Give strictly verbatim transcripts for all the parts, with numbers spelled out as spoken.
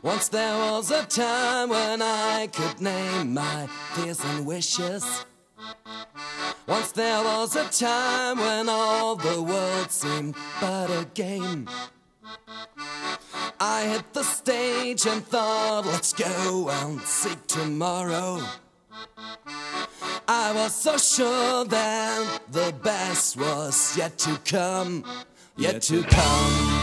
Once there was a time when I could name my fears and wishes. Once there was a time when all the world seemed but a game. I hit the stage and thought, let's go and seek tomorrow. I was so sure that the best was yet to come, yet to come.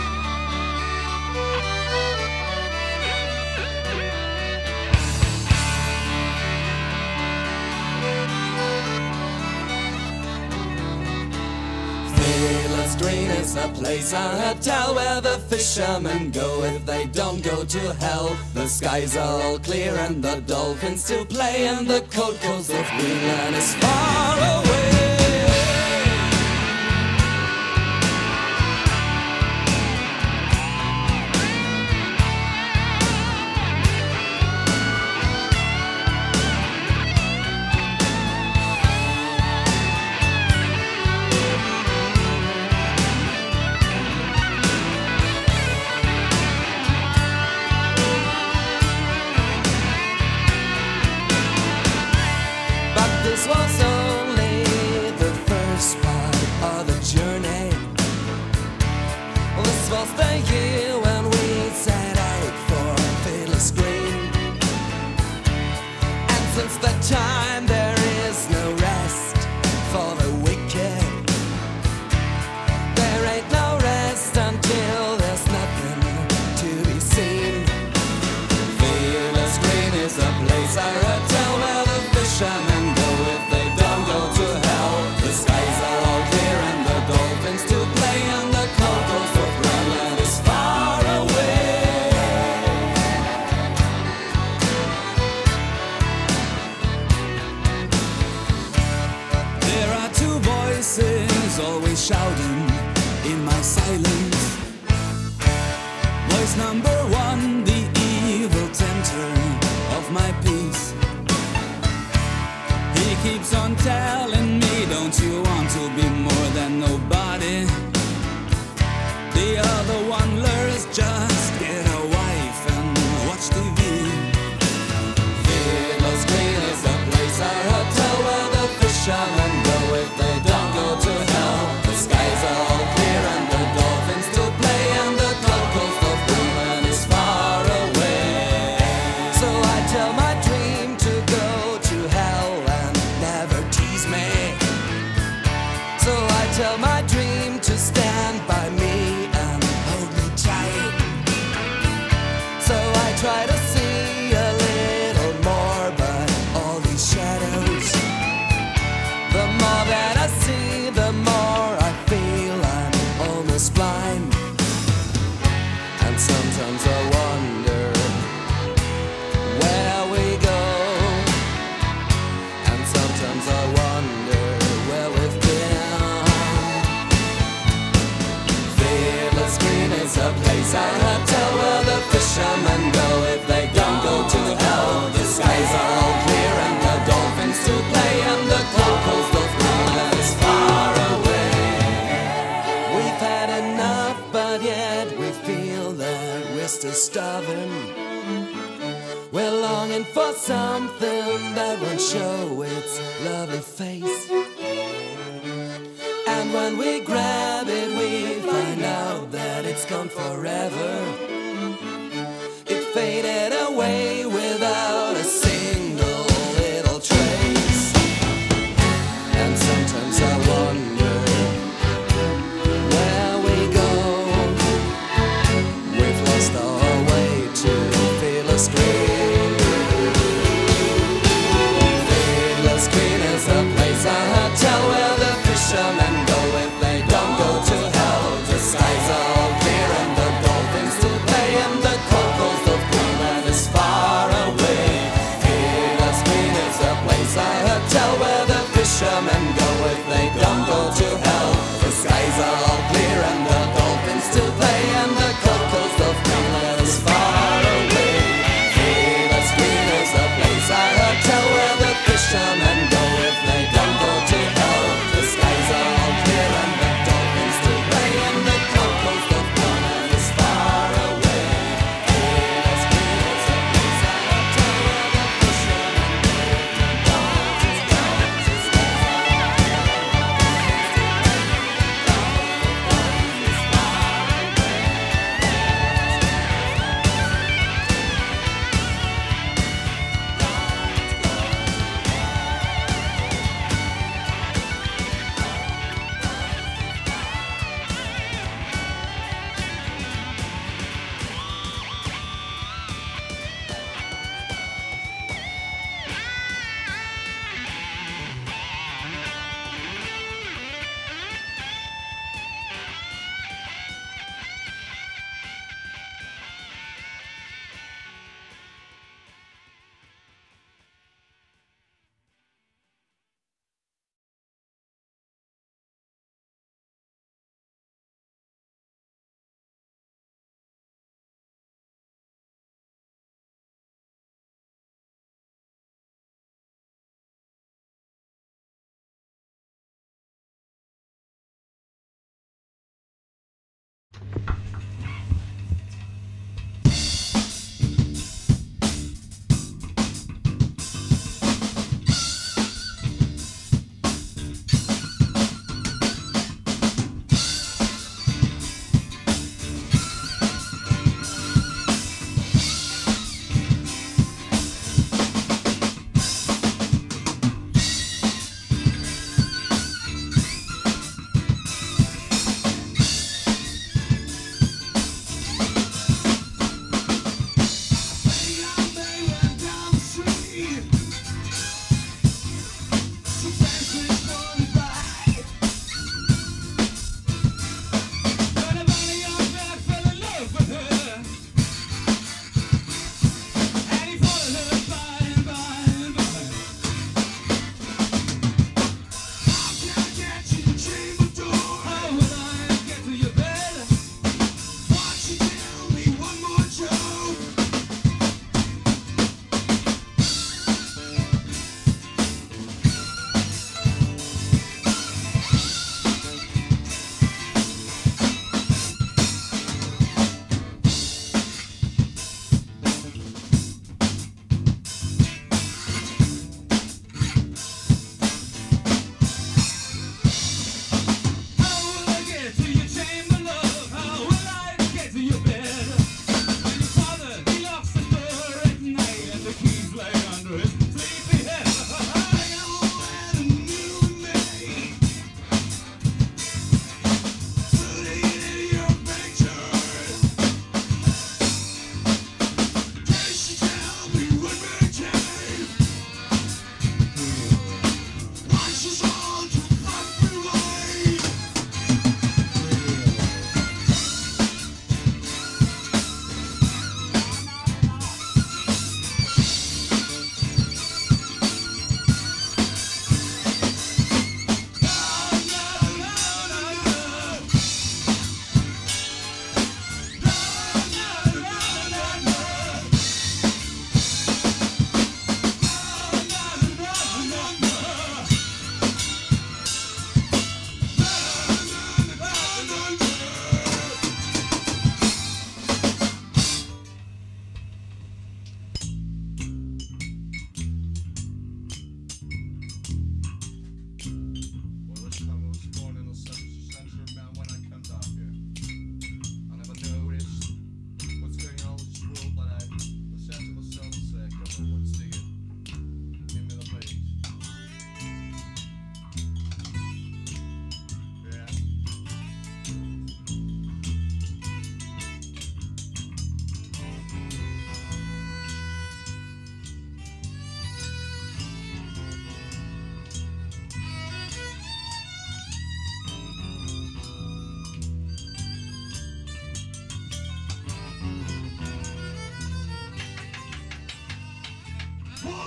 Fearless Green is a place, a hotel where the fishermen go if they don't go to hell. The skies are all clear and the dolphins still play, and the cold coast of Greenland is far away. This was only the first part of the journey. This was the year when we set out for Fearless Green. And since that time there is no rest for the wicked. There ain't no rest until there's nothing to be seen. Fearless Green is a place, a hotel where the fishermen go. Always shouting in my silence. Voice number one, the evil tempter of my peace. He keeps on telling me, don't you want to be more than nobody? The other one lures, just get a wife and watch T V. Fearless Green is a place, a hotel where the fishermen go if they don't go to hell. The skies are all clear and the dolphins still play, and the cold coast of Greenland is far away. So I tell my dream to go to hell and never tease me. So I tell my dream to stand by me and hold me tight. So I try to see a little more, but all these shadows, the more that I see, the more I feel I'm almost blind. And sometimes I wonder where we go. And sometimes I wonder where we've been. Fearless Green is a place, a hotel where the fishermen go if they don't go to hell. The skies are all clear and the dolphins still play, and the cold coast of Greenland is far away. We've had enough, but yet we feel that we're still starving. We're longing for something that won't show its lovely face. And when we grab it, we find out that it's gone forever. It faded away without a single little trace. And sometimes I wonder where we go. We've lost our way to Fearless Green. Fearless Green is a place, a hotel where the fishermen go if they don't go to hell. The skies are all clear and the dolphins still play, and the cold coast of Greenland is far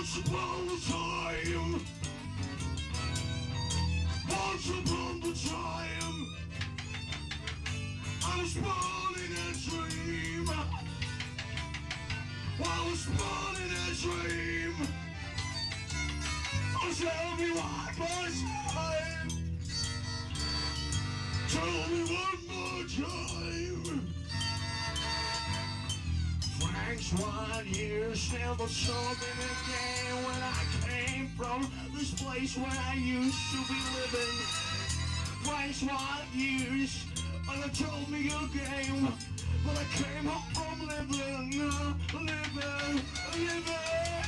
Once upon a time, once upon a time, I was born in a dream. I was born in a dream. Oh, tell me one more time. Tell me one more time. Thanks one years never told me again when I came from this place where I used to be living. Thanks one years and they told me again, but I came home from living, living, living.